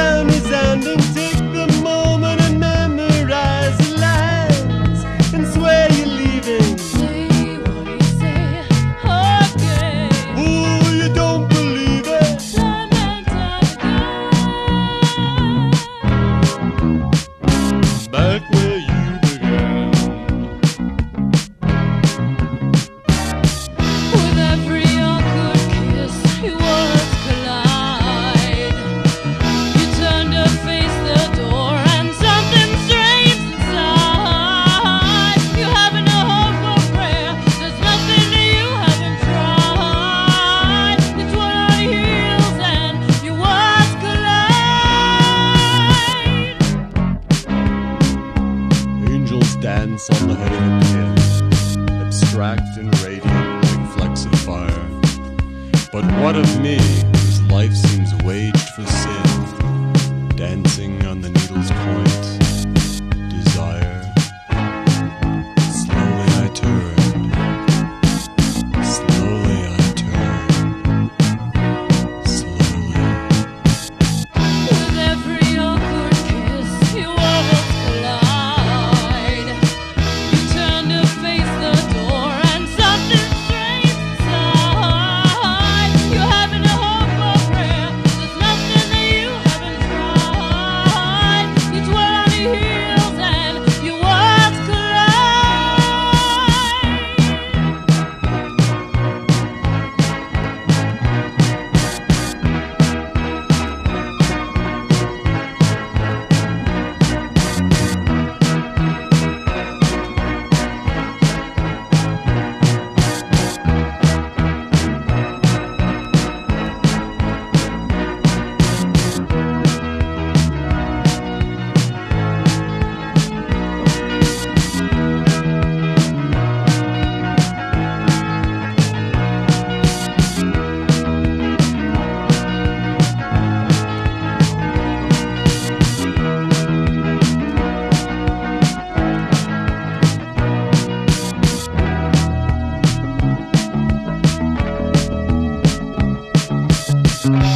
sound resounding. Take the moment and memorize the lines and swear you're leaving. Say what you say again. Oh, you don't believe it. Time and time again. Back where you began. With every awkward kiss, your worlds collide. You turn to face the door, and something strange inside. You haven't a hope or prayer. There's nothing that you haven't tried. You twirl on your heels, and your worlds collide. Angels dance on the head of a pin, abstract and radiant like flecks of fire. But what of me, whose life seems waged for sin, dancing on the needle's point, desire. Slowly I turned, slowly I turned, slowly. With every awkward kiss, your worlds collide. You turn to face the door, and something strange inside. You haven't a hope or prayer. There's nothing that you haven't tried. You twirl on your heels, and your worlds collide.